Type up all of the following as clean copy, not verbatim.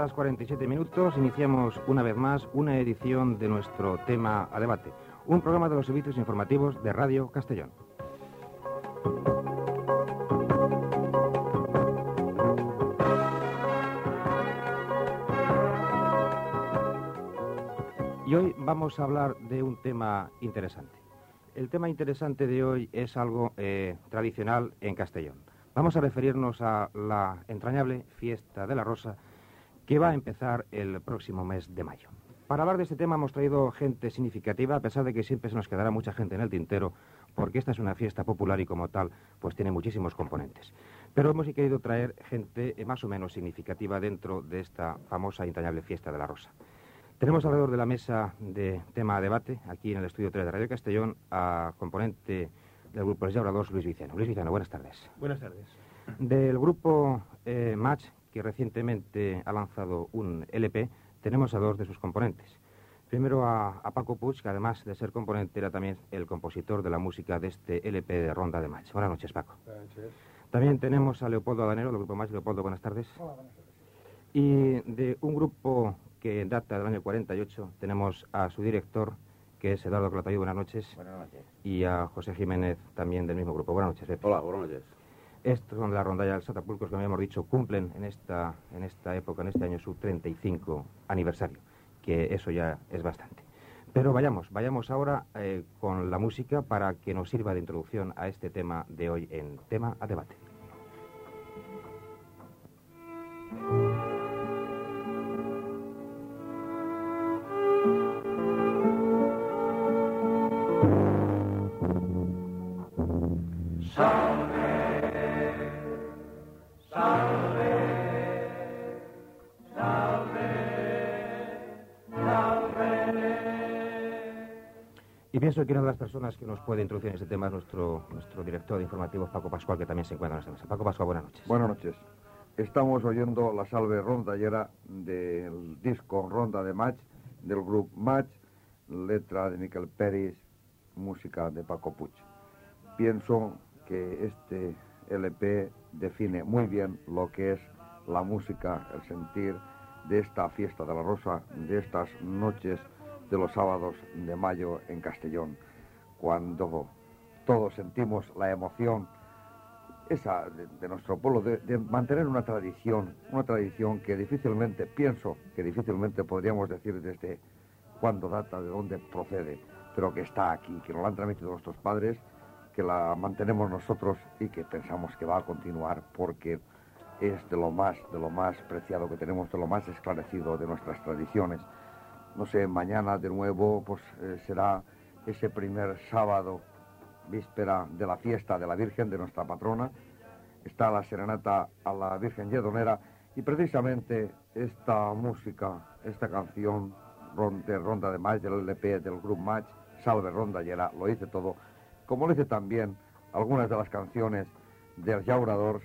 horas 47 minutos, iniciamos una vez más una edición de nuestro tema a debate, un programa de los servicios informativos de Radio Castellón. Y hoy vamos a hablar de un tema interesante. El tema interesante de hoy es algo tradicional en Castellón. Vamos a referirnos a la entrañable Fiesta de la Rosa, que va a empezar el próximo mes de mayo. Para hablar de este tema hemos traído gente significativa, a pesar de que siempre se nos quedará mucha gente en el tintero, porque esta es una fiesta popular y como tal, pues tiene muchísimos componentes. Pero hemos querido traer gente más o menos significativa dentro de esta famosa y entrañable Fiesta de la Rosa. Tenemos alrededor de la mesa de tema a debate, aquí en el estudio 3 de Radio Castellón, a componente del grupo Les Llauradors, Luis Viceno. Luis Viceno, buenas tardes. Buenas tardes. Del grupo Match, que recientemente ha lanzado un LP, tenemos a dos de sus componentes. Primero a Paco Puig, que además de ser componente era también el compositor de la música de este LP de Ronda de Match. Buenas noches, Paco. Buenas noches. También tenemos a Leopoldo Adanero, del grupo Match. Leopoldo, buenas tardes. Hola, buenas tardes. Y de un grupo que data del año 48, tenemos a su director, que es Eduardo Calatayud. Buenas noches. Buenas noches. Y a José Jiménez, también del mismo grupo. Buenas noches, Pepe. Hola, buenas noches. Estos son de la rondalla del Satapulcos, que habíamos dicho, cumplen en esta época, en este año, su 35 aniversario, que eso ya es bastante. Pero vayamos ahora con la música para que nos sirva de introducción a este tema de hoy en Tema a Debate. Y pienso que una de las personas que nos puede introducir en este tema es nuestro director de informativos, Paco Pascual, que también se encuentra en esta mesa. Paco Pascual, buenas noches. Buenas noches. Estamos oyendo la salve rondallera del disco Ronda de Match, del grupo Match, letra de Miquel Peris, música de Paco Puig. Pienso que este LP define muy bien lo que es la música, el sentir de esta Fiesta de la Rosa, de estas noches de los sábados de mayo en Castellón, cuando todos sentimos la emoción esa de nuestro pueblo, de mantener una tradición que difícilmente, pienso que difícilmente podríamos decir desde cuándo data, de dónde procede, pero que está aquí, que nos la han transmitido nuestros padres, que la mantenemos nosotros y que pensamos que va a continuar porque es de lo más preciado que tenemos, de lo más esclarecido de nuestras tradiciones. No sé, mañana de nuevo pues será ese primer sábado, víspera de la fiesta de la Virgen, de nuestra patrona. Está la serenata a la Virgen Lledonera y precisamente esta música, esta canción de Ronda de Match, del LP del grupo Match, Salve Rondallera, lo dice todo, como lo dice también algunas de las canciones de Els Llauradors.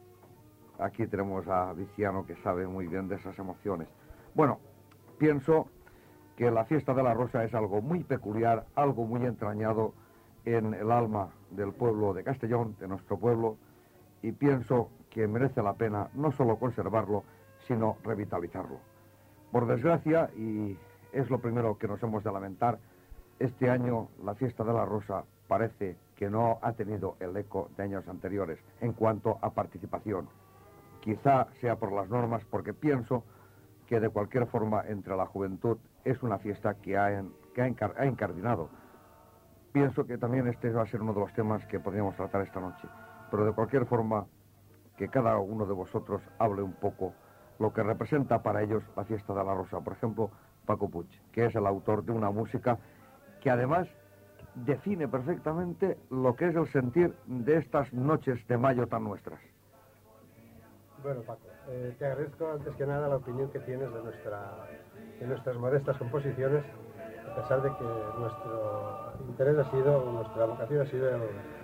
Aquí tenemos a Viciano, que sabe muy bien de esas emociones. Bueno, pienso que la Fiesta de la Rosa es algo muy peculiar, algo muy entrañado en el alma del pueblo de Castellón, de nuestro pueblo, y pienso que merece la pena no solo conservarlo, sino revitalizarlo. Por desgracia, y es lo primero que nos hemos de lamentar, este año la Fiesta de la Rosa parece que no ha tenido el eco de años anteriores en cuanto a participación. Quizá sea por las normas, porque pienso que de cualquier forma entre la juventud es una fiesta que ha incardinado. Pienso que también este va a ser uno de los temas que podríamos tratar esta noche, pero de cualquier forma que cada uno de vosotros hable un poco lo que representa para ellos la Fiesta de la Rosa. Por ejemplo, Paco Puig, que es el autor de una música que además define perfectamente lo que es el sentir de estas noches de mayo tan nuestras. Bueno, Paco, te agradezco antes que nada la opinión que tienes de nuestras modestas composiciones, a pesar de que nuestro interés ha sido, nuestra vocación ha sido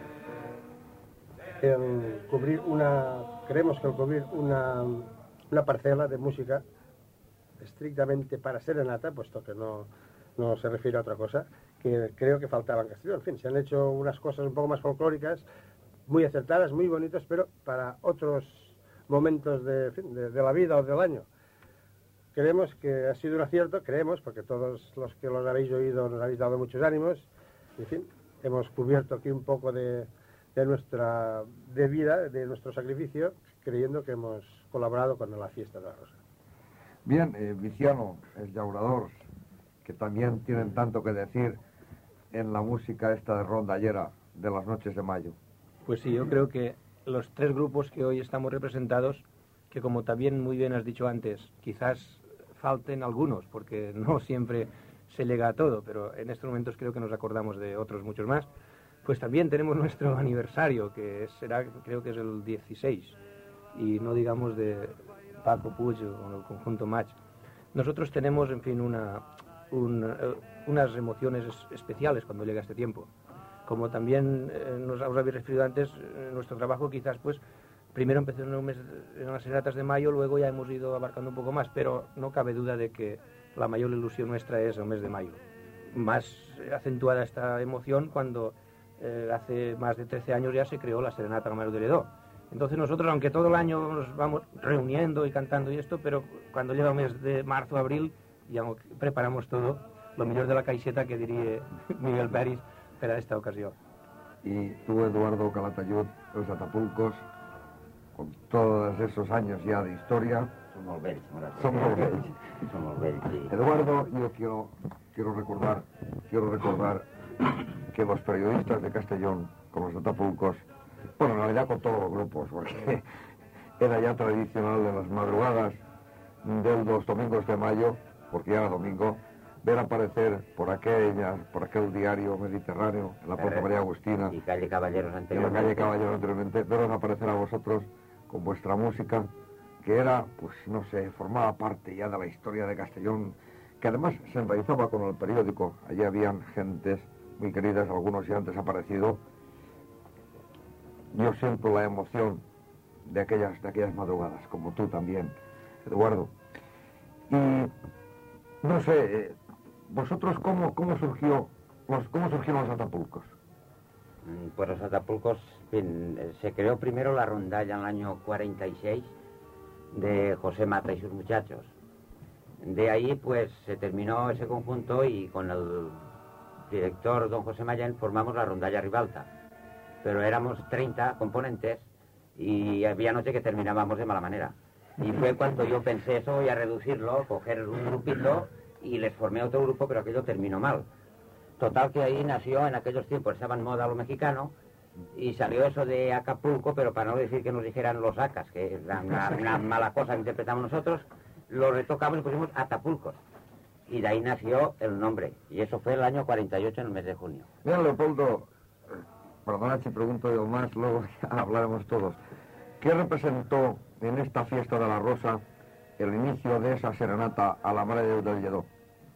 el cubrir creemos que el cubrir una parcela de música estrictamente para serenata, puesto que no se refiere a otra cosa, que creo que faltaba en Castellón. En fin, se han hecho unas cosas un poco más folclóricas, muy acertadas, muy bonitas, pero para otros momentos de la vida o del año. creemos que ha sido un acierto, creemos, porque todos los que los habéis oído nos habéis dado muchos ánimos. En fin, hemos cubierto aquí un poco de nuestra vida, de nuestro sacrificio, creyendo que hemos colaborado con la fiesta de la Rosa. Bien, Viciano, el llaurador, que también tienen tanto que decir en la música esta de rondallera de las noches de mayo. Pues sí, yo creo que los tres grupos que hoy estamos representados, que como también muy bien has dicho antes, quizás falten algunos, porque no siempre se llega a todo, pero en estos momentos creo que nos acordamos de otros muchos más, pues también tenemos nuestro aniversario, que será, creo que es el 16, y no digamos de Paco Puig o el conjunto Match. Nosotros tenemos, en fin, unas emociones especiales cuando llega este tiempo. Como también os habéis referido antes, nuestro trabajo quizás pues primero empezó en las serenatas de mayo, luego ya hemos ido abarcando un poco más, pero no cabe duda de que la mayor ilusión nuestra es el mes de mayo. Más acentuada esta emoción cuando hace más de 13 años ya se creó la Serenata Romero de Lledó. Entonces nosotros, aunque todo el año nos vamos reuniendo y cantando y esto, pero cuando llega el mes de marzo, abril, ya preparamos todo, lo mejor de la caixeta que diría Miguel Peris para esta ocasión. Y tú, Eduardo Calatayud, los Atapulcos, con todos esos años ya de historia... Som molt vells, Som molt vells. Som molt vells, sí. Eduardo, yo quiero recordar que los periodistas de Castellón, con los Atapulcos, bueno, en realidad con todos los grupos, porque era ya tradicional de las madrugadas de los domingos de mayo, porque ya era domingo, ver aparecer por aquel diario mediterráneo, en la Plaza María Agustina, y calle Caballeros en la calle Caballeros anteriormente, veros aparecer a vosotros con vuestra música, que era, pues no sé, formaba parte ya de la historia de Castellón, que además se enraizaba con el periódico. Allí habían gentes muy queridas, algunos ya han desaparecido. Yo siento la emoción de aquellas madrugadas, como tú también, Eduardo. Y no sé, vosotros cómo surgieron los Atapulcos. Pues los Atapulcos, se creó primero la rondalla en el año 46 de José Mata y sus muchachos. De ahí pues se terminó ese conjunto y con el director don José Mayén formamos la rondalla Ribalta. Pero éramos 30 componentes y había noche que terminábamos de mala manera. Y fue cuando yo pensé eso, voy a reducirlo, coger un grupito y les formé otro grupo, pero aquello terminó mal. Total que ahí nació, en aquellos tiempos estaba en moda lo mexicano, y salió eso de Acapulco, pero para no decir que nos dijeran los acas, que es una mala cosa que interpretamos nosotros, lo retocamos y pusimos Atapulcos. Y de ahí nació el nombre, y eso fue el año 48, en el mes de junio. Bien, Leopoldo, perdona si pregunto yo más, luego ya hablaremos todos. ¿Qué representó en esta fiesta de la Rosa el inicio de esa serenata a la Mare de Déu del Lledó?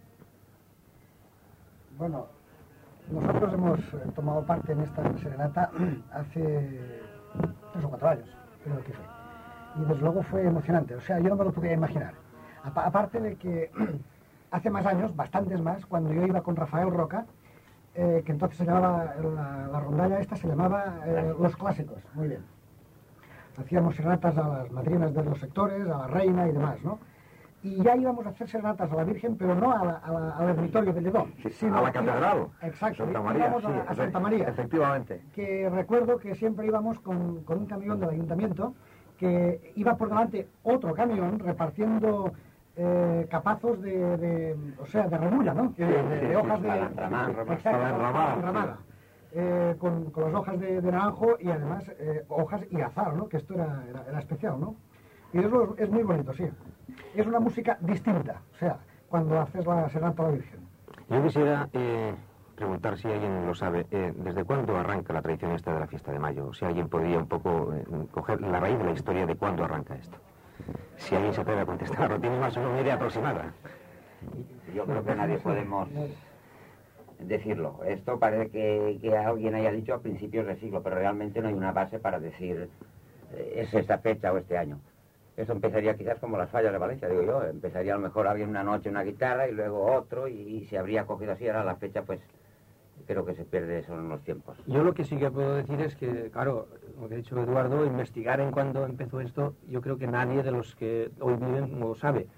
Bueno, nosotros hemos tomado parte en esta serenata hace 3 o 4 años, creo que fue. Y desde luego fue emocionante, o sea, yo no me lo podía imaginar. Aparte de que hace más años, bastantes más, cuando yo iba con Rafael Roca, que entonces se llamaba, la rondalla esta se llamaba Los Clásicos, muy bien. Hacíamos serenatas a las madrinas de los sectores, a la reina y demás, ¿no? Y ya íbamos a hacer serenatas a la Virgen, pero no al ermitorio de Lledó, sino a la catedral. Exacto, Santa María, íbamos a Santa María. Efectivamente. Que recuerdo que siempre íbamos con un camión del ayuntamiento, que iba por delante otro camión repartiendo capazos de remulla, ¿no? De hojas de... Enramada. Con las hojas de naranjo y además hojas y azar, ¿no? Que esto era especial, ¿no? Y eso es muy bonito, sí. Es una música distinta, o sea, cuando haces la serenata a la Virgen. Yo quisiera preguntar si alguien lo sabe, ¿desde cuándo arranca la tradición esta de la fiesta de mayo? Si alguien podría un poco coger la raíz de la historia de cuándo arranca esto. Si alguien se atreve a contestar, tienes más o menos una idea aproximada. Yo creo que nadie podemos decirlo. Esto parece que alguien haya dicho a principios del siglo, pero realmente no hay una base para decir es esta fecha o este año. Eso empezaría quizás como las fallas de Valencia, digo yo. Empezaría a lo mejor alguien una noche una guitarra y luego otro y se habría cogido así. Ahora la fecha, pues, creo que se pierde eso en los tiempos. Yo lo que sí que puedo decir es que, claro, lo que ha dicho Eduardo, investigar en cuándo empezó esto, yo creo que nadie de los que hoy viven lo sabe.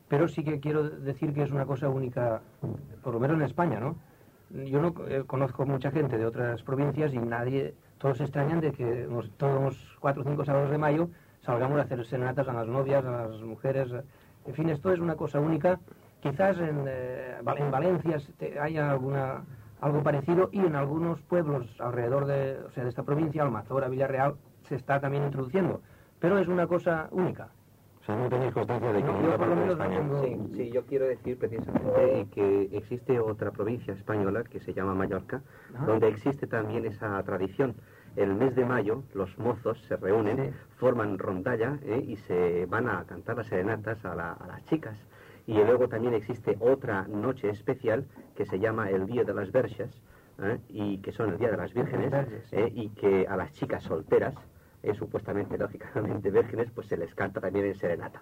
pero sí que quiero decir que es una cosa única, por lo menos en España, ¿no? Yo no conozco mucha gente de otras provincias y todos se extrañan de que todos los 4 o 5 sábados de mayo salgamos a hacer serenatas a las novias, a las mujeres. En fin, esto es una cosa única. Quizás en Valencia haya algo parecido, y en algunos pueblos alrededor de esta provincia, Almazora, Villarreal, se está también introduciendo. Pero es una cosa única. O sea, no tenéis constancia de que No, yo por lo menos no tengo... Sí, yo quiero decir precisamente que existe otra provincia española que se llama Mallorca, donde existe también esa tradición. El mes de mayo los mozos se reúnen, forman rondalla y se van a cantar las serenatas a las chicas. Y luego también existe otra noche especial que se llama el Día de las Verges, y que son el Día de las Vírgenes, y que a las chicas solteras, supuestamente, lógicamente vírgenes, pues se les canta también en serenata.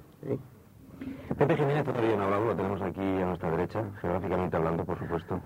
Pepe Jiménez todavía no ha hablado, lo tenemos aquí a nuestra derecha, geográficamente hablando, por supuesto.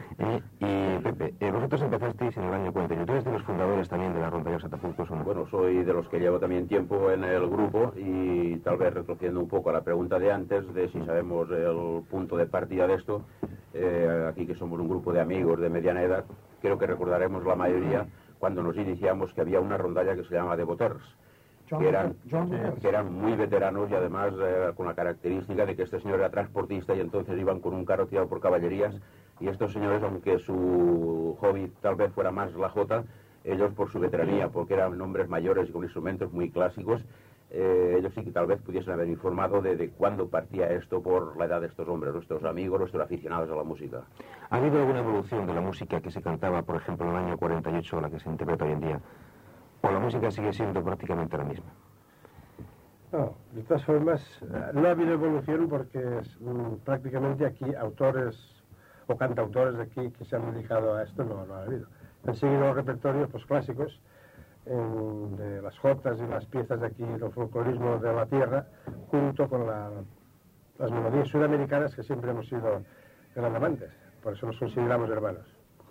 Y Pepe, vosotros empezasteis en el año 48, ¿tú eres de los fundadores también de la Rondalla Satapulcos o no? Bueno, soy de los que llevo también tiempo en el grupo, y tal vez retrocediendo un poco a la pregunta de antes, de si sabemos el punto de partida de esto, aquí que somos un grupo de amigos de mediana edad, creo que recordaremos la mayoría cuando nos iniciamos que había una rondalla que se llama de Boters, que eran muy veteranos, y además con la característica de que este señor era transportista y entonces iban con un carro tirado por caballerías, y estos señores, aunque su hobby tal vez fuera más la jota, ellos por su veteranía, porque eran hombres mayores y con instrumentos muy clásicos, ellos sí que tal vez pudiesen haber informado de cuándo partía esto por la edad de estos hombres, nuestros amigos, nuestros aficionados a la música. ¿Ha habido alguna evolución de la música que se cantaba, por ejemplo, en el año 48, la que se interpreta hoy en día? ¿O la música sigue siendo prácticamente la misma? No, de todas formas, no ha habido evolución porque prácticamente aquí autores o cantautores de aquí que se han dedicado a esto no ha habido. Han seguido los repertorios pues, clásicos, de las jotas y las piezas de aquí, el folclorismo de la tierra, junto con las melodías sudamericanas que siempre hemos sido grandes amantes. Por eso nos consideramos hermanos.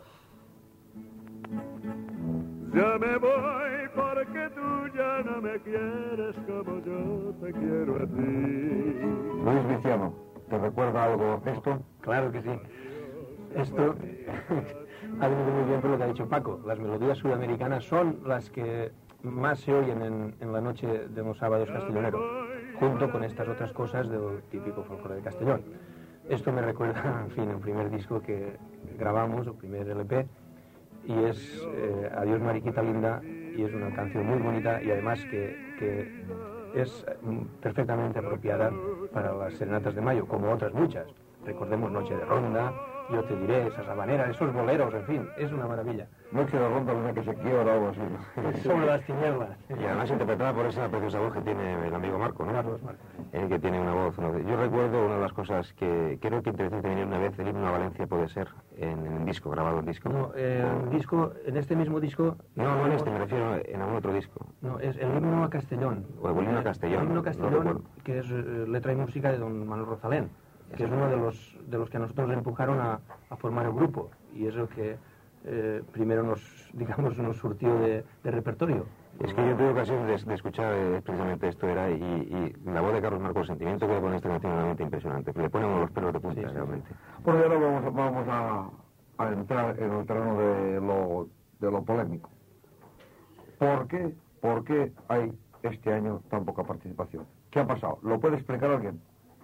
Ya me voy porque tú ya no me quieres como yo te quiero a ti. Luis Viciano, ¿te recuerda algo esto? Claro que sí. Esto ha venido muy bien por lo que ha dicho Paco. Las melodías sudamericanas son las que más se oyen en la noche de los sábados castelloneros, junto con estas otras cosas del típico folclore de Castellón. Esto me recuerda, en fin, el primer disco que grabamos, el primer LP, y es Adiós Mariquita Linda, y es una canción muy bonita y además que es perfectamente apropiada para las serenatas de mayo, como otras muchas. Recordemos Noche de Ronda, Yo te diré, esas habaneras, esos boleros, en fin, es una maravilla. Noche de Ronda, una que se quiebra o algo así. Sobre las tinieblas. Y además interpretada por esa preciosa voz que tiene el amigo Marco, ¿no? Carlos Marco. Que tiene una voz. Yo recuerdo una de las cosas que creo que interesante venir una vez, el himno a Valencia puede ser en disco, grabado en disco. No, en este mismo disco... No en este, me refiero en algún otro disco. No, es el himno a Castellón. O el himno a Castellón. El himno a Castellón, que es letra y música de don Manuel Rosalén, que es uno de los que a nosotros nos empujaron a formar el grupo, y es el que primero nos surtió de repertorio. Es que yo tuve ocasión de escuchar precisamente esto y la voz de Carlos Marco, el sentimiento que pone esta canción es realmente impresionante, le pone uno los pelos de punta, realmente. Bueno, y ahora vamos a entrar en el terreno de lo polémico. ¿Por qué hay este año tan poca participación? ¿Qué ha pasado? ¿Lo puede explicar alguien?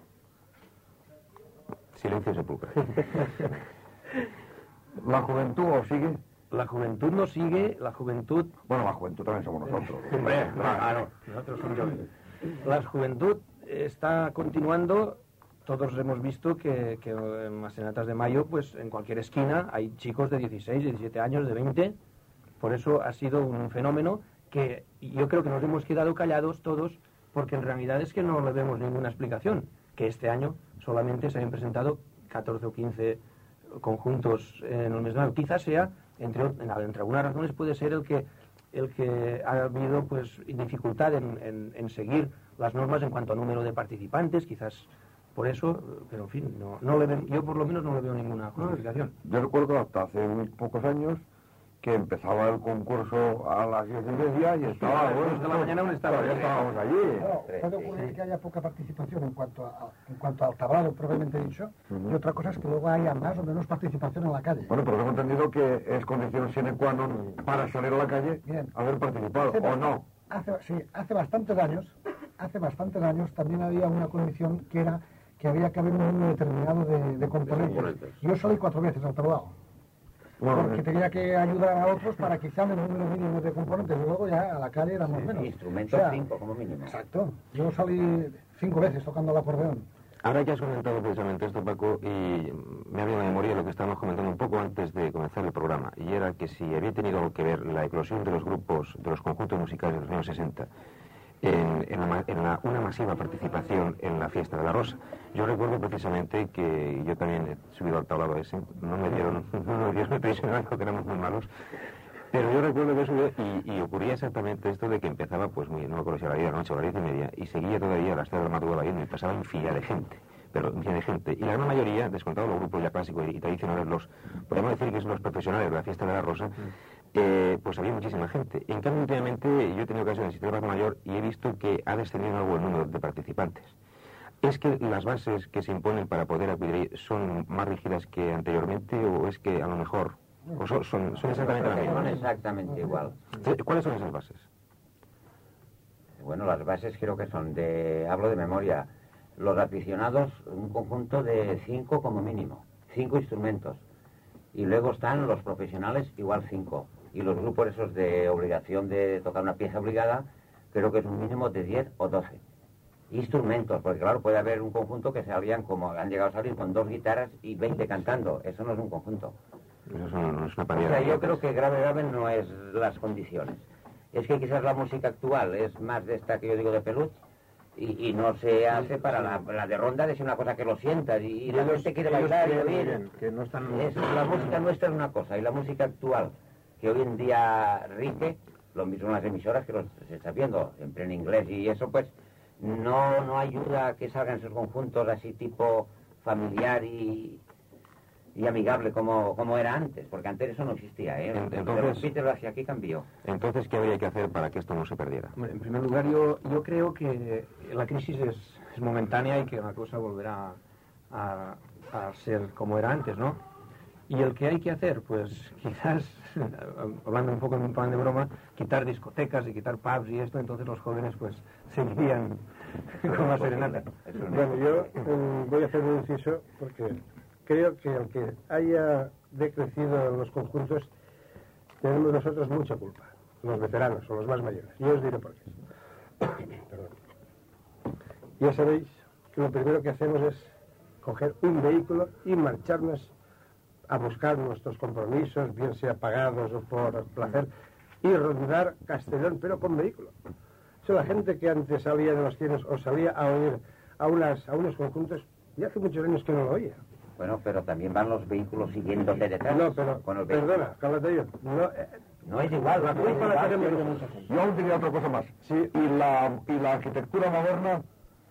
Silencio sepulcro. ¿La juventud o sigue? La juventud no sigue, la juventud... Bueno, la juventud también somos nosotros. Hombre, claro, nosotros somos jóvenes. La juventud está continuando. Todos hemos visto que en las serenatas de mayo, pues en cualquier esquina hay chicos de 16, 17 años, de 20. Por eso ha sido un fenómeno que yo creo que nos hemos quedado callados todos, porque en realidad es que no le vemos ninguna explicación. Que este año solamente se habían presentado 14 o 15 conjuntos en el mes de mayo. Quizás sea, entre algunas razones, puede ser el que ha habido pues dificultad en seguir las normas en cuanto a número de participantes, quizás por eso, pero en fin, yo por lo menos no le veo ninguna justificación. Yo recuerdo hasta hace unos pocos años que empezaba el concurso a las 10:30 y estaba a las 2 de la mañana aún ya estábamos allí. No, puede ocurrir que haya poca participación en cuanto al tablado propiamente dicho, y otra cosa es que luego haya más o menos participación en la calle. Bueno, pero tengo entendido que es condición sine qua non para salir a la calle haber participado, ¿o no? Hace bastantes años también había una condición que era que había que haber un número determinado de componentes. Yo salí 4 veces al tablado. Porque tenía que ayudar a otros para que sean el número mínimo de componentes. Y luego ya a la calle éramos menos. Instrumentos 5 como mínimo. Exacto. Yo salí 5 veces tocando el acordeón. Ahora que has comentado precisamente esto, Paco, y me ha venido a la memoria lo que estábamos comentando un poco antes de comenzar el programa, y era que si había tenido algo que ver la eclosión de los grupos, de los conjuntos musicales de los años 60, una masiva participación en la fiesta de la Rosa. Yo recuerdo precisamente que yo también he subido al tablado ese, no me dieron prisionero porque éramos muy malos, pero yo recuerdo que subido y ocurría exactamente esto de que empezaba, pues no me acuerdo si a las 10 de la noche o a las 10:30, y seguía todavía a las 3 de la madrugada y pasaba en fila de gente. Pero infinidad de gente. Y la gran mayoría, descontado los grupos ya clásicos y tradicionales, podemos decir que son los profesionales de la fiesta de la Rosa, pues había muchísima gente. En cambio, últimamente yo he tenido ocasión de asistir al Parque Mayor y he visto que ha descendido algo el número de participantes. ¿Es que las bases que se imponen para poder acudir ahí son más rígidas que anteriormente o es que a lo mejor son exactamente las mismas? Son exactamente igual. ¿Cuáles son esas bases? Bueno, las bases creo que son hablo de memoria, los aficionados, un conjunto de 5 como mínimo, 5 instrumentos. Y luego están los profesionales, igual 5. Y los grupos esos de obligación de tocar una pieza obligada, creo que es un mínimo de 10 o 12. Instrumentos, porque claro, puede haber un conjunto que salían como han llegado a salir con 2 guitarras y 20 cantando. Eso no es un conjunto. Eso no es una paridad. O sea, yo creo que grave no es las condiciones. Es que quizás la música actual es más de esta que yo digo de peluche y no se hace para la de ronda, es una cosa que lo sientas y la gente quiere bailar y oír. La música nuestra es una cosa y la música actual que hoy en día rige, lo mismo en las emisoras que se está viendo, siempre en inglés y eso pues no ayuda a que salgan esos conjuntos así tipo familiar y amigable como era antes, porque antes eso no existía, Entonces, Peter hacia aquí cambió. Entonces, ¿qué habría que hacer para que esto no se perdiera? Bueno, en primer lugar, yo creo que la crisis es momentánea y que la cosa volverá a ser como era antes, ¿no? Y el que hay que hacer, pues quizás, hablando un poco en un plan de broma, quitar discotecas y quitar pubs y esto, entonces los jóvenes pues seguirían con la serenata. Bueno, yo voy a hacer un inciso porque creo que aunque haya decrecido en los conjuntos, tenemos nosotros mucha culpa, los veteranos o los más mayores. Y os diré por qué. Perdón. Ya sabéis que lo primero que hacemos es coger un vehículo y marcharnos a buscar nuestros compromisos, bien sea pagados o por placer, y rondar Castellón, pero con vehículo. O sea, la gente que antes salía de los cielos o salía a oír a unos conjuntos, ya hace muchos años que no lo oía. Bueno, pero también van los vehículos siguiéndote detrás. No, pero, con el perdona, cállate yo. No es igual, la culpa la tenemos nosotros. Yo aún diría otra cosa más. Sí, y la arquitectura moderna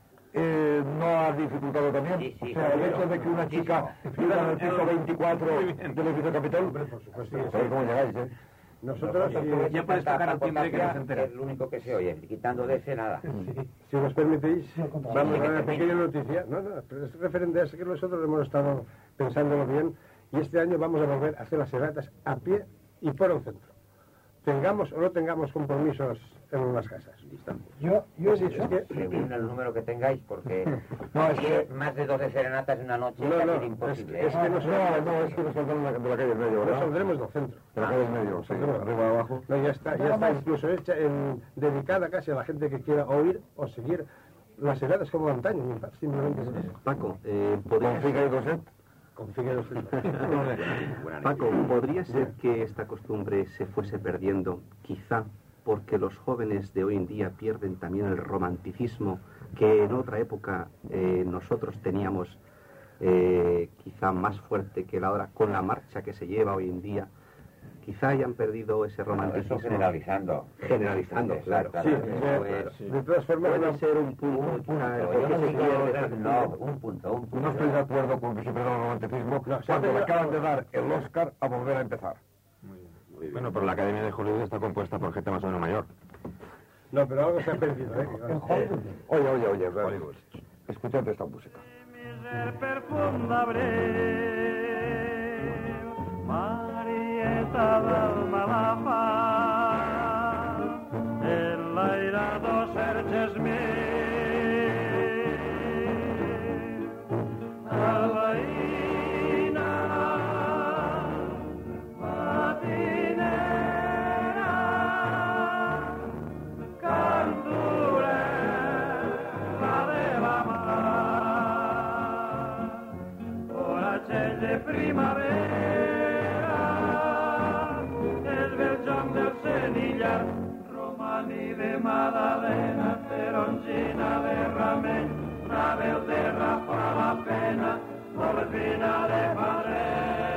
no ha dificultado también. Sí, o sea, el hecho de que una chica viva en el piso 24 del edificio Capitol, por supuesto. ¿sabéis cómo llegáis, Nosotros ya puedes tocar al timbre que no se entera. Es lo único que se oye, quitando de ese nada. Si nos permitís, vamos a dar una pequeña noticia. No, pero es referente a eso que nosotros hemos estado pensándolo bien y este año vamos a volver a hacer las serenatas a pie y por el centro. Tengamos o no tengamos compromisos en las casas. Yo he dicho que según el número que tengáis, porque más de 12 serenatas en una noche es imposible. Es que nos saldrán de la calle en medio, ¿verdad? Nos saldremos del centro. De la calle en medio, sí, arriba abajo. No, ya está incluso hecha dedicada casi a la gente que quiera oír o seguir las serenatas como antaño, simplemente es eso. Paco, Paco, ¿podría ser que esta costumbre se fuese perdiendo, quizá porque los jóvenes de hoy en día pierden también el romanticismo que en otra época nosotros teníamos quizá más fuerte que la hora con la marcha que se lleva hoy en día? Quizá hayan perdido ese romanticismo. Eso generalizando. Generalizando, claro. Sí, de todas formas puede ser un punto. Un punto. No estoy de acuerdo con que se pierda el romanticismo cuando le acaban de dar el Oscar a volver a empezar. Hollywood. Bueno, pero la Academia de Hollywood está compuesta por gente más o menos mayor. No, pero algo se ha perdido, ¿eh? Oye, Hollywood. Escuchad esta música. Perfunda Marieta d'alma la fa, el l'airado Serges mi, a la ina matinera, cantura la de la mar, ora c'è de primavera, es Belgium del Senillar, Romani de Madalena, Peroncina de Ramell, Ravel de Rafa la Pena, Olvina de Madrid.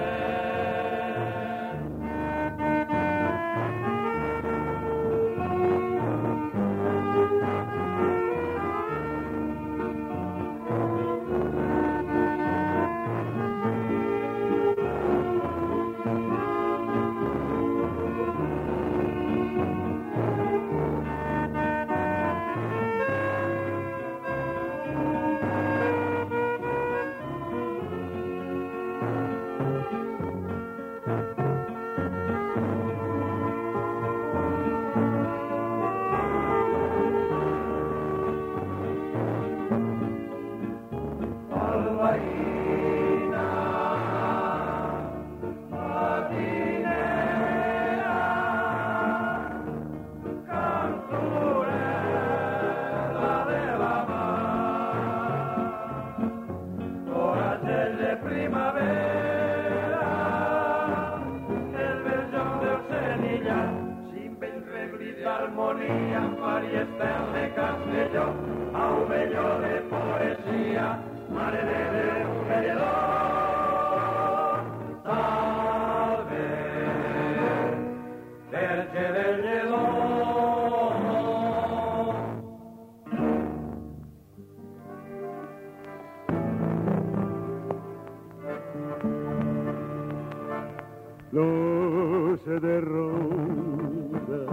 Luce de ronda,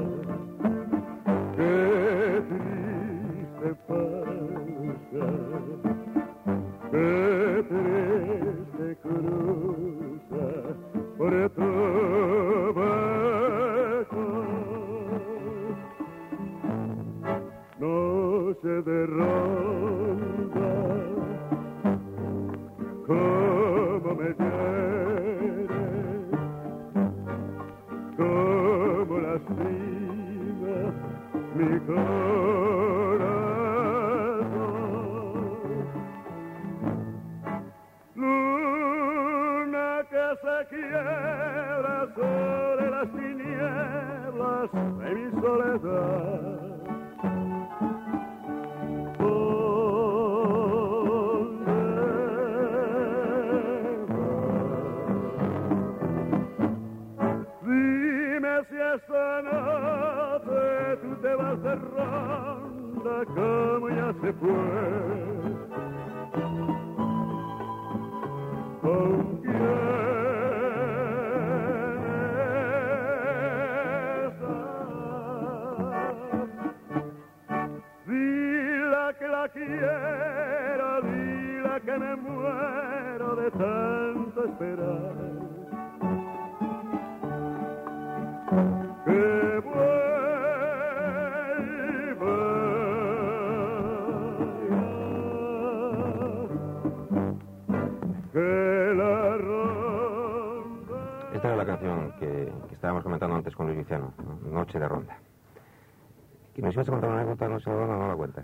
qué triste pasa, qué triste cruza por tu beco. Noche de ronda, como me como lastima mi corazón. Luna que se quiebra sobre las tinieblas de mi soledad. Esta noche tú te vas de ronda como ya se fue. ¿Con quién estás? Dile que la quiero, dile que me muero de tanto esperar. Que vuelva que la ronda. Esta era la canción que estábamos comentando antes con Luis Viciano, ¿no? Noche de ronda. Que nos ibas a contar una anécdota, no sé, no la cuentas.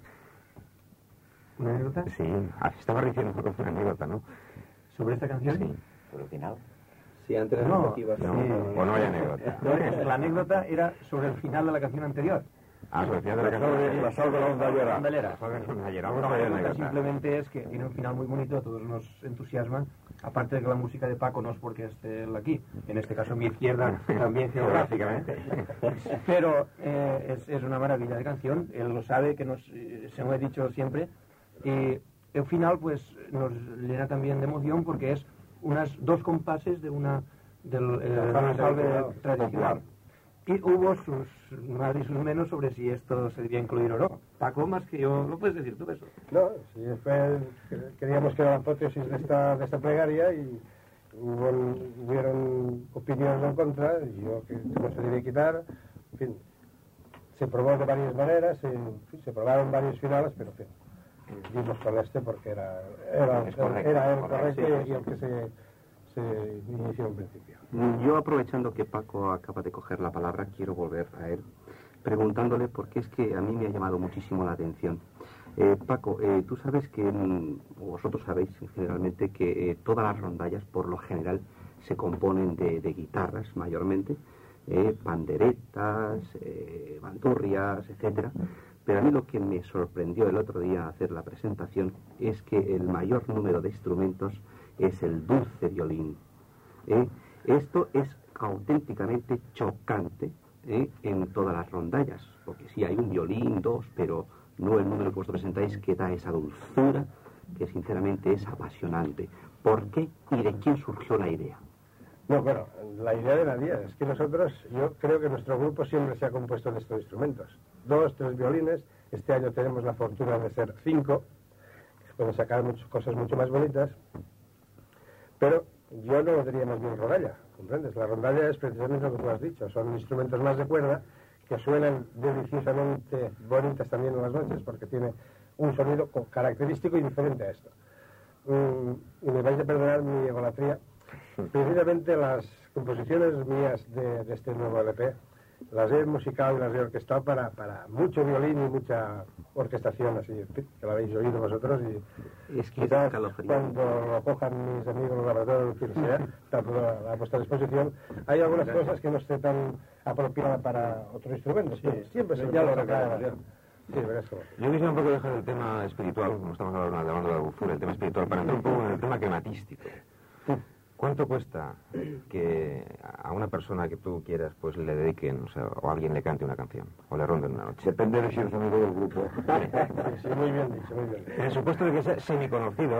¿Una anécdota? Sí, estaba diciendo una anécdota, ¿no? ¿Sobre esta canción? Sí. Por el final. Sí, antes de las expectativas. No, o no hay anécdota. La anécdota era sobre el final de la canción anterior. Sobre el final de la canción. La sal de la rondallera. Rondallera. Vamos a ver Simplemente es que tiene un final muy bonito, a todos nos entusiasma. Aparte de que la música de Paco no es porque esté él aquí, en este caso mi izquierda también geográficamente. Pero es una maravilla de canción, él lo sabe, que se lo he dicho siempre. Y el final pues nos llena también de emoción porque es unas dos compases de una salve tradicional. Y hubo sus más y sus menos sobre si esto se debía incluir o no. Paco, más que yo, ¿lo puedes decir tú eso? No, sí, queríamos que era la hipótesis de esta plegaria y hubieron opiniones en contra, y yo que no se debía quitar, en fin, se probó de varias maneras, se probaron varios finales, pero en fin, dimos con este porque era el correcto y el que se inició en principio. Yo, aprovechando que Paco acaba de coger la palabra, quiero volver a él, preguntándole porque es que a mí me ha llamado muchísimo la atención. Paco, tú sabes que, o vosotros sabéis generalmente, que todas las rondallas por lo general se componen de guitarras mayormente, panderetas, bandurrias, etcétera. Pero a mí lo que me sorprendió el otro día hacer la presentación es que el mayor número de instrumentos es el dulce violín. Esto es auténticamente chocante en todas las rondallas, porque sí hay un violín, dos, pero no el número que vosotros presentáis, que da esa dulzura, que sinceramente es apasionante. ¿Por qué y de quién surgió la idea? No, bueno, la idea de nadie es que yo creo que nuestro grupo siempre se ha compuesto de estos instrumentos. 2, 3 violines, este año tenemos la fortuna de ser 5, que se pueden sacar cosas mucho más bonitas, pero yo no lo diría más bien rondalla, ¿comprendes? La rondalla es precisamente lo que tú has dicho, son instrumentos más de cuerda que suenan deliciosamente bonitas también en las noches, porque tiene un sonido característico y diferente a esto. Y me vais a perdonar mi egolatría. Precisamente las composiciones mías de este nuevo LP las he musicado y las he orquestado para mucho violín y mucha orquestación, así que la habéis oído vosotros, y es que quizás cuando lo cojan mis amigos los laboratorios, quien sea, está a vuestra disposición. Hay algunas cosas que no esté tan apropiada para otros instrumentos, siempre se lo recae. Sí, yo quisiera un poco dejar el tema espiritual, como estamos hablando de la dulzura, el tema espiritual, para entrar un poco en el tema climatístico. ¿Cuánto cuesta que a una persona que tú quieras pues le dediquen, o alguien le cante una canción, o le ronden una noche? Depende de si es amigo del grupo. Sí, muy bien dicho, muy bien. En el supuesto de que sea semiconocido,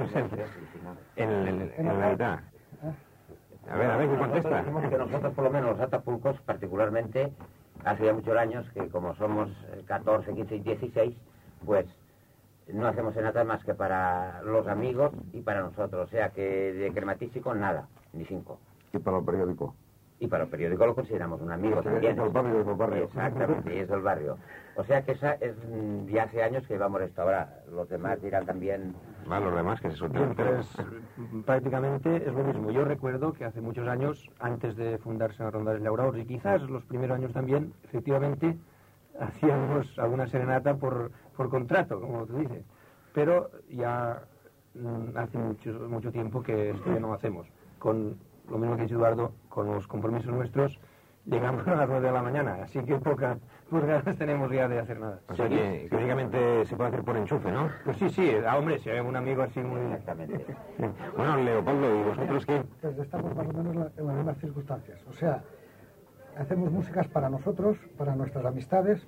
en la mitad. A ver, ¿qué contesta? Decimos que nosotros, por lo menos los Atapulcos, particularmente, hace ya muchos años que como somos 14, 15 y 16, pues no hacemos serenatas más que para los amigos y para nosotros. O sea que de crematístico nada, ni 5. ¿Y para el periódico? Y para el periódico lo consideramos un amigo también. Es el barrio, Exactamente, y es del barrio. O sea que esa es ya hace años que vamos a esto. Ahora los demás dirán también... Los demás que se suelten. Pues prácticamente es lo mismo. Yo recuerdo que hace muchos años, antes de fundarse la Ronda de Lauraos, y quizás los primeros años también, efectivamente, hacíamos alguna serenata por contrato, como tú dices. Pero ya hace mucho tiempo que esto ya no hacemos. Con lo mismo que dice Eduardo, con los compromisos nuestros, llegamos a las 9 de la mañana, así que pocas ganas tenemos ya de hacer nada. O sea que únicamente se puede hacer por enchufe, ¿no? Pues sí, hombre, si hay un amigo así muy... Exactamente. Bueno, Leopoldo, ¿y vosotros qué? Pues estamos más o menos en las mismas circunstancias. O sea, hacemos músicas para nosotros, para nuestras amistades,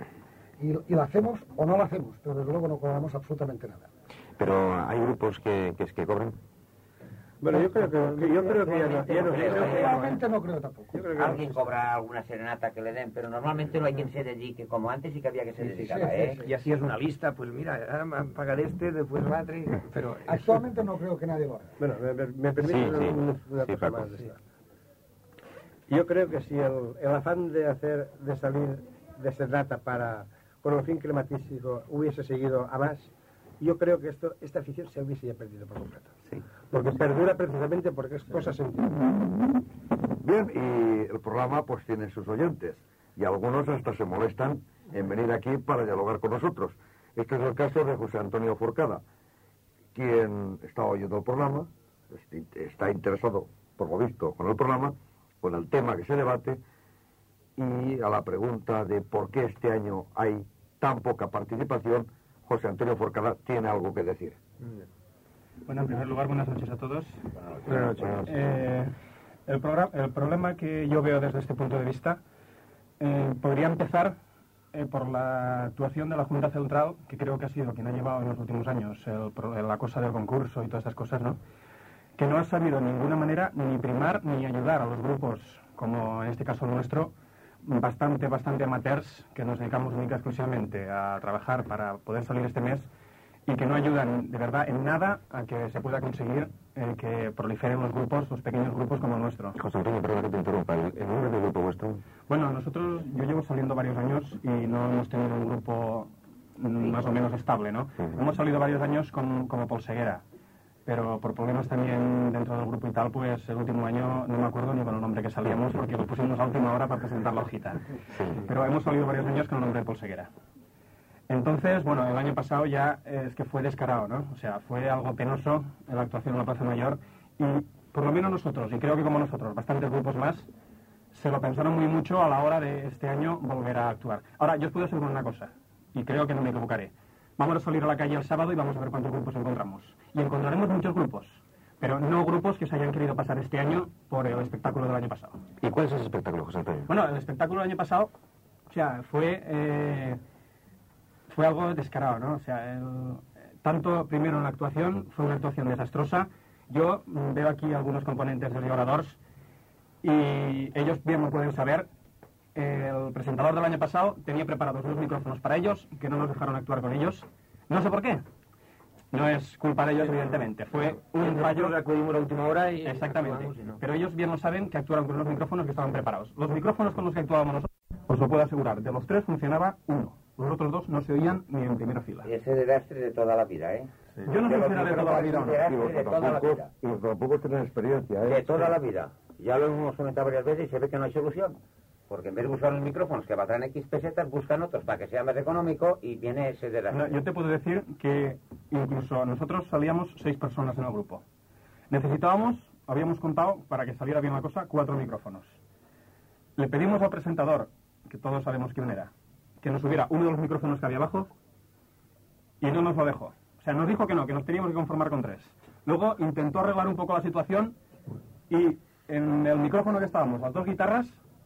y la hacemos o no la hacemos, pero desde luego no cobramos absolutamente nada. Pero hay grupos que cobran. Bueno, yo creo que ya no. Realmente no creo tampoco. Alguien cobra alguna serenata que le den, pero normalmente no hay quien se dedique, como antes sí que había que se dedicaba, Y así es una lista, pues mira, pagar después la otra, pero... Actualmente no creo que nadie lo haga. Bueno, me permite una cosa Paco. más de esta. Yo creo que si el afán de salir de serenata con el fin crematístico hubiese seguido a más, yo creo que esta afición se hubiese ya perdido por completo. Sí. Porque perdura precisamente porque es cosa sencilla. Bien, y el programa pues tiene sus oyentes, y algunos hasta se molestan en venir aquí para dialogar con nosotros. Este es el caso de José Antonio Forcada, quien está oyendo el programa, está interesado, por lo visto, con el programa, con el tema que se debate, y a la pregunta de por qué este año hay tan poca participación, José Antonio Forcada tiene algo que decir. Bueno, en primer lugar, buenas noches a todos. Buenas noches. El problema que yo veo desde este punto de vista podría empezar por la actuación de la Junta Central, que creo que ha sido quien ha llevado en los últimos años la cosa del concurso y todas estas cosas, ¿no? que no ha sabido de ninguna manera ni primar ni ayudar a los grupos, como en este caso nuestro, bastante amateurs, que nos dedicamos única y exclusivamente a trabajar para poder salir este mes, y que no ayudan de verdad en nada a que se pueda conseguir que proliferen los grupos, los pequeños grupos como el nuestro. José Antonio, perdona que te interrumpa, ¿el nombre del grupo vuestro? Bueno, yo llevo saliendo varios años y no hemos tenido un grupo más o menos estable, ¿no? Hemos salido varios años como Polseguera, pero por problemas también dentro del grupo y tal, pues el último año no me acuerdo ni con el nombre que salíamos, porque lo pusimos a última hora para presentar la hojita. Pero hemos salido varios años con el nombre de Polseguera. Entonces, bueno, el año pasado ya es que fue descarado, ¿no? O sea, fue algo penoso la actuación en la Plaza Mayor, y por lo menos nosotros, y creo que como nosotros, bastantes grupos más, se lo pensaron muy mucho a la hora de este año volver a actuar. Ahora, yo os puedo asegurar una cosa, y creo que no me equivocaré. Vamos a salir a la calle el sábado y vamos a ver cuántos grupos encontramos. Y encontraremos muchos grupos, pero no grupos que se hayan querido pasar este año por el espectáculo del año pasado. ¿Y cuál es ese espectáculo, José Antonio? Bueno, el espectáculo del año pasado, o sea, fue algo descarado, ¿no? O sea, tanto primero en la actuación, fue una actuación desastrosa. Yo veo aquí algunos componentes de Oradors y ellos bien lo pueden saber. El presentador del año pasado tenía preparados unos micrófonos para ellos, que no nos dejaron actuar con ellos. No sé por qué. No es culpa de ellos, evidentemente. Fue un fallo. Acudimos a última hora y... Exactamente. Pero ellos bien lo saben, que actuaron con unos micrófonos que estaban preparados. Los micrófonos con los que actuábamos nosotros, os lo puedo asegurar, de los 3 funcionaba uno. Los otros 2 no se oían ni en primera fila. Y ese desastre de toda la vida, ¿eh? Sí. Yo no sé si era de toda la vida o no. Y los tampoco tienen experiencia, ¿eh? De toda la vida. Ya lo hemos comentado varias veces y se ve que no hay solución. Porque en vez de buscar los micrófonos que valdrán X pesetas, buscan otros para que sea más económico y viene ese desastre. No, yo te puedo decir que incluso nosotros salíamos 6 personas en el grupo. Necesitábamos, habíamos contado, para que saliera bien la cosa, 4 micrófonos. Le pedimos al presentador, que todos sabemos quién era, que nos subiera uno de los micrófonos que había abajo y no nos lo dejó. O sea, nos dijo que no, que nos teníamos que conformar con 3. Luego intentó arreglar un poco la situación y en el micrófono que estábamos, las 2 guitarras,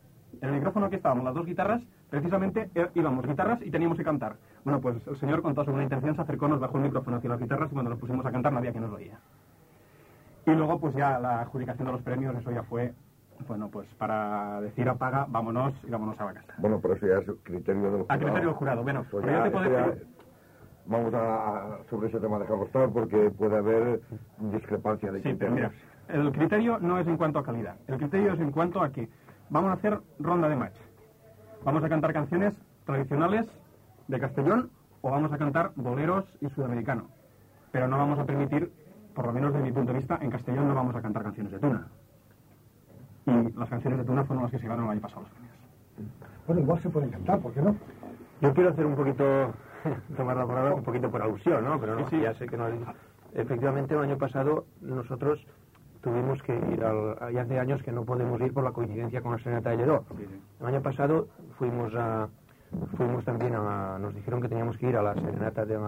precisamente íbamos guitarras y teníamos que cantar. Bueno, pues el señor con toda su buena intención se acercó, nos bajó el micrófono hacia las guitarras y cuando nos pusimos a cantar no había quien nos oía. Y luego pues ya la adjudicación de los premios, eso ya fue, bueno, pues para decir apaga, vámonos y vámonos a la casa. Bueno, pero eso ya es criterio del jurado. A criterio del jurado, bueno, Pues pero yo te puedo decir... Vamos a sobre ese tema dejarlo estar porque puede haber discrepancia de criterios. Sí, pero mira, el criterio no es en cuanto a calidad, el criterio es en cuanto a que vamos a hacer ronda de match. Vamos a cantar canciones tradicionales de Castellón o vamos a cantar boleros y sudamericano. Pero no vamos a permitir, por lo menos desde mi punto de vista, en Castellón no vamos a cantar canciones de Tuna. Y las canciones de Tuna fueron las que se llevaron el año pasado los premios. Bueno, igual se pueden cantar, ¿por qué no? Yo quiero hacer un poquito, tomar la palabra un poquito por alusión, ¿no? Pero no, sí, ya sé que no. Efectivamente, el año pasado nosotros tuvimos que ir y hace años que no podemos ir por la coincidencia con la Serenata de Lledó. Sí. El año pasado fuimos también nos dijeron que teníamos que ir a la Serenata de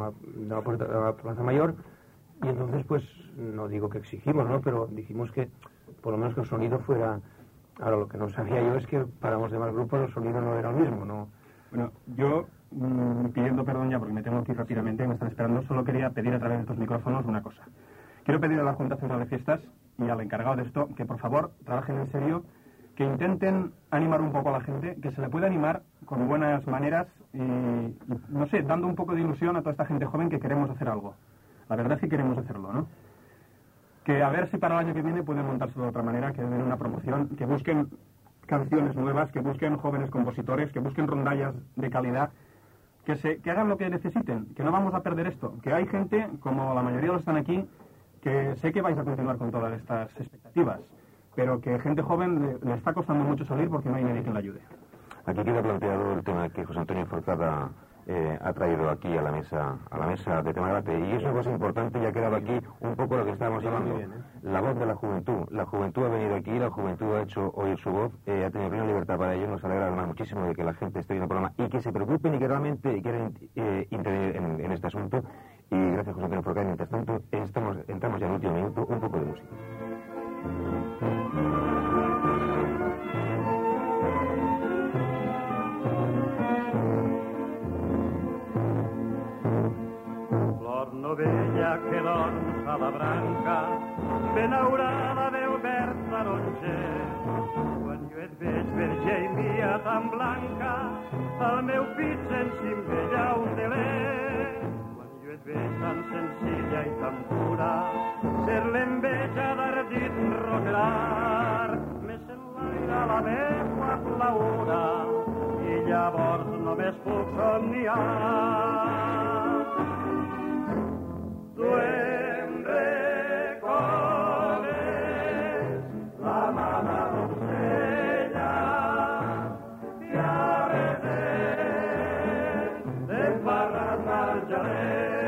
la Plaza Mayor y entonces pues no digo que exigimos, ¿no? Pero dijimos que por lo menos que el sonido fuera... Ahora lo que no sabía yo es que para los demás grupos el sonido no era el mismo, ¿no? Bueno, yo pidiendo perdón ya porque me tengo que ir rápidamente, me están esperando, solo quería pedir a través de estos micrófonos una cosa. Quiero pedir a la Junta Central de Fiestas y al encargado de esto que por favor trabajen en serio, que intenten animar un poco a la gente, que se le pueda animar con buenas maneras y no sé, dando un poco de ilusión a toda esta gente joven que queremos hacer algo. La verdad es que queremos hacerlo, ¿no? Que a ver si para el año que viene pueden montárselo de otra manera, que den una promoción, que busquen canciones nuevas, que busquen jóvenes compositores, que busquen rondallas de calidad, que hagan lo que necesiten, que no vamos a perder esto, que hay gente, como la mayoría de los que están aquí, que sé que vais a continuar con todas estas expectativas, pero que gente joven le está costando mucho salir porque no hay nadie que le ayude. Aquí queda planteado el tema que José Antonio Forcada ha traído aquí a la mesa de tema de debate, y eso es cosa importante, ya ha quedado aquí un poco lo que estábamos hablando, la voz de la juventud. La juventud ha venido aquí, la juventud ha hecho oír su voz, ha tenido plena libertad para ello. Nos alegra además muchísimo de que la gente esté viendo el programa y que se preocupen y que realmente quieran intervenir en este asunto. Y gracias, José Antonio Forcada. Mientras tanto, entramos ya en el último minuto, un poco de música. Flor novella que doncs a la brasa blanca, benaurada del verd taronger. Quan jo et veig, verge mia tan blanca, el meu pit s'encimbella un deler. Quan jo et veig tan senzilla i tan pura, ser l'enveja d'ardit roquerar, me sent l'aire la meua plaura, i llavors només puc somniar. Tu em recordes la mama doncella i a veces d'embarrat marxaré.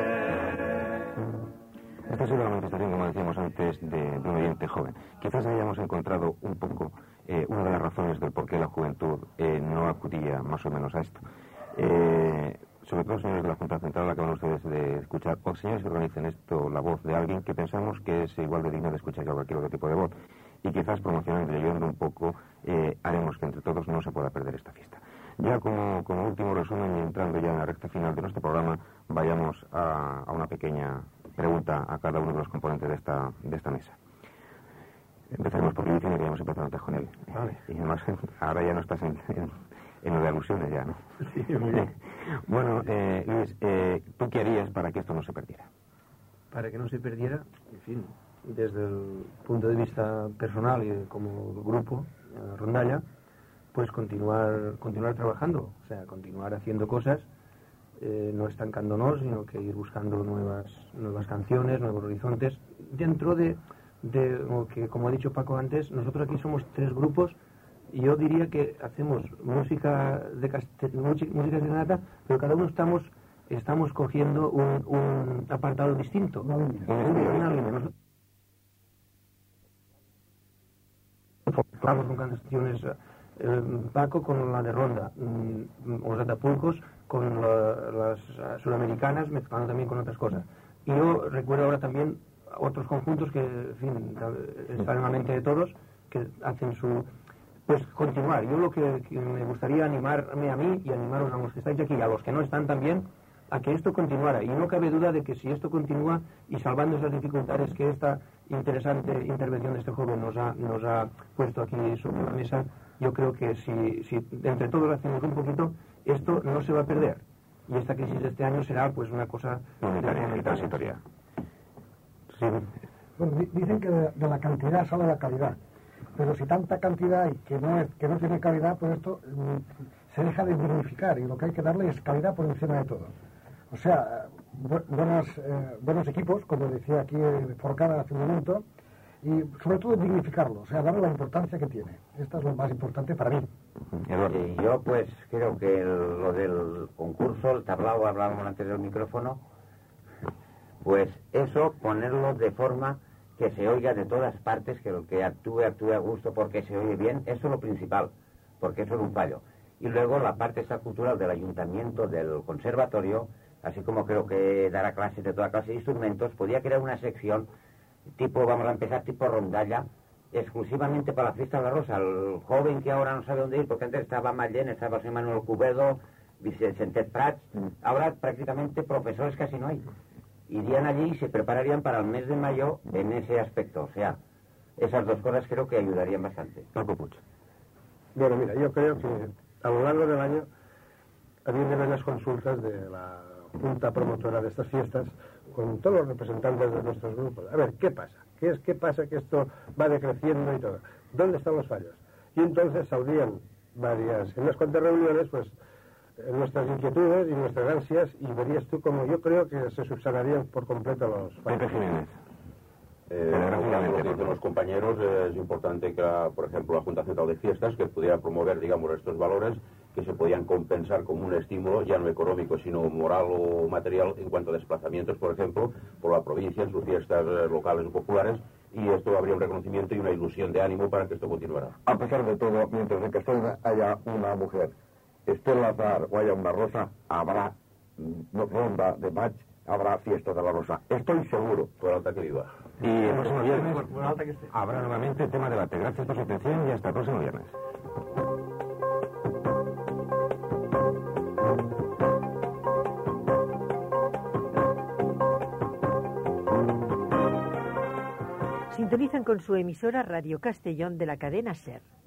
Esta ha sido la manifestación, como decíamos antes, de un oyente joven. Quizás hayamos encontrado un poco una de las razones del por qué la juventud no acudía más o menos a esto. Sobre todo, señores de la Junta Central, acaban ustedes de escuchar, o señores que organicen esto, la voz de alguien que pensamos que es igual de digna de escuchar que cualquier otro tipo de voz. Y quizás promocionando y ayudando un poco, haremos que entre todos no se pueda perder esta fiesta. Ya como último resumen, y entrando ya en la recta final de nuestro programa, vayamos a una pequeña pregunta a cada uno de los componentes de esta mesa. Empezaremos por Luis y queríamos empezar antes con él. Vale. Y además, ahora ya no estás en lo de alusiones ya, ¿no? Sí, muy bien. Bueno, Luis, ¿tú qué harías para que esto no se perdiera? Para que no se perdiera, en fin, desde el punto de vista personal y como grupo, Rondalla, pues continuar trabajando, o sea, continuar haciendo cosas, no estancándonos, sino que ir buscando nuevas canciones, nuevos horizontes, dentro de que, como ha dicho Paco antes, nosotros aquí somos 3 grupos, y yo diría que hacemos música música serenata, pero cada uno estamos cogiendo un apartado distinto, una línea. Nosotros con canciones, Paco con la de Ronda, los Atapulcos con las sudamericanas, mezclando también con otras cosas. Y yo recuerdo ahora también otros conjuntos que, en fin, están en la mente de todos, que hacen pues continuar. Yo lo que me gustaría animarme a mí y animaros a los que estáis aquí y a los que no están también, a que esto continuara. Y no cabe duda de que si esto continúa, y salvando esas dificultades que esta interesante intervención de este joven nos ha puesto aquí sobre la mesa, yo creo que si entre todos hacemos un poquito, esto no se va a perder. Y esta crisis de este año será pues una cosa unitaria y transitoria. Sí. Bueno, dicen que de la cantidad sale la calidad, pero si tanta cantidad hay que no tiene calidad, pues esto se deja de dignificar, y lo que hay que darle es calidad por encima de todo. O sea, buenos equipos, como decía aquí Forcada hace un momento, y sobre todo dignificarlo, o sea, darle la importancia que tiene. Esto es lo más importante para mí. Yo pues creo que lo del concurso, el tablao, hablábamos antes del micrófono, pues eso, ponerlo de forma que se oiga de todas partes, que el que actúe a gusto porque se oye bien, eso es lo principal, porque eso es un fallo. Y luego la parte esta cultural del ayuntamiento, del conservatorio, así como creo que dará clases de toda clase de instrumentos, podría crear una sección tipo, vamos a empezar, tipo rondalla, exclusivamente para la fiesta de la Rosa. El joven que ahora no sabe dónde ir, porque antes estaba Mallén, estaba José Manuel Cubedo, Vicente Prats, ahora prácticamente profesores casi no hay. Irían allí y se prepararían para el mes de mayo en ese aspecto. O sea, esas dos cosas creo que ayudarían bastante. Paco Puig. Bueno, mira, yo creo que a lo largo del año había de ver las consultas de la Junta Promotora de estas fiestas con todos los representantes de nuestros grupos. A ver, ¿qué pasa? ¿Qué pasa que esto va decreciendo y todo? ¿Dónde están los fallos? Y entonces saldrían en unas cuantas reuniones, pues, nuestras inquietudes y nuestras ansias, y verías tú como yo creo que se subsanarían por completo los fallos. Pepe Jiménez. Entre los compañeros es importante que, por ejemplo, la Junta Central de Fiestas, que pudiera promover, digamos, estos valores que se podían compensar como un estímulo, ya no económico, sino moral o material, en cuanto a desplazamientos, por ejemplo, por la provincia, en sus fiestas locales o populares, y esto habría un reconocimiento y una ilusión de ánimo para que esto continuara. A pesar de todo, mientras en Castellón haya una mujer, esté el azar o haya una rosa, habrá ronda de match, habrá fiesta de la rosa. Estoy seguro. Por alta que viva. Y el próximo viernes habrá nuevamente tema de debate. Gracias por su atención y hasta el próximo viernes. Sintonizan con su emisora Radio Castellón de la cadena SER.